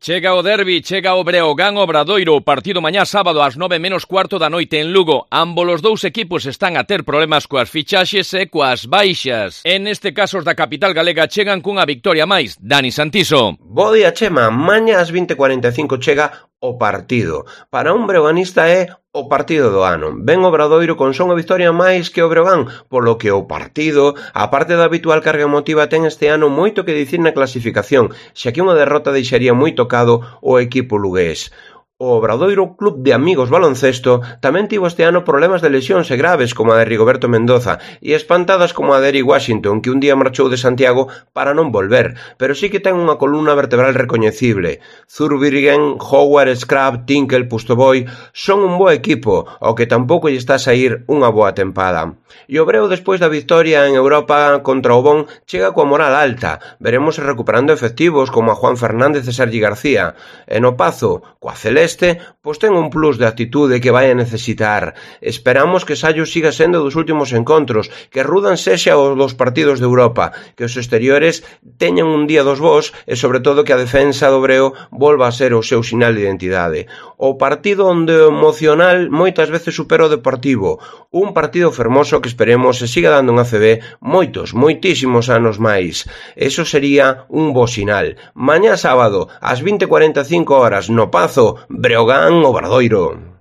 Chega o derbi, chega o Breogán Obradoiro, partido mañá sábado ás 9:15 da noite en Lugo. Ambos os dous equipos están a ter problemas coas fichaxes e coas baixas. En este caso os da capital galega chegan cunha victoria máis. Dani Santiso. Bo día, Chema. Mañá ás 20:45 chega o partido. Para un breoganista é o partido do ano. Ven o Obradoiro con son a victoria máis que o Breogán, polo que o partido, aparte da habitual carga emotiva, ten este ano moito que dicir na clasificación, xa que unha derrota deixaría moi tocado o equipo lugués. O Obradoiro Club de Amigos Baloncesto tamén tivo este ano problemas de lesións e graves como a de Rigoberto Mendoza e espantadas como a de Eric Washington, que un día marchou de Santiago para non volver, pero sí que ten unha columna vertebral recoñecible. Zurbriggen, Howard, Scrap, Tinkle, Pustoboy son un bo equipo, ao que tampouco lle está a sair unha boa tempada. E o Breo, despois da victoria en Europa contra o Bon, chega coa moral alta. Veremos recuperando efectivos como a Juan Fernández e Sergi García. E no Pazo, coa Celeste, pois ten un plus de actitude que vai a necesitar. Esperamos que Sallo siga sendo dos últimos encontros, que Rudan sexa os dos partidos de Europa, que os exteriores teñan un día dos bos e, sobre todo, que a defensa do Breo volva a ser o seu sinal de identidade. O partido onde o emocional moitas veces supera o deportivo. Un partido fermoso que esperemos se siga dando en ACB moitísimos anos máis. Eso sería un bo sinal. Mañá sábado, ás 20:45 no Pazo, Breogán Obradoiro.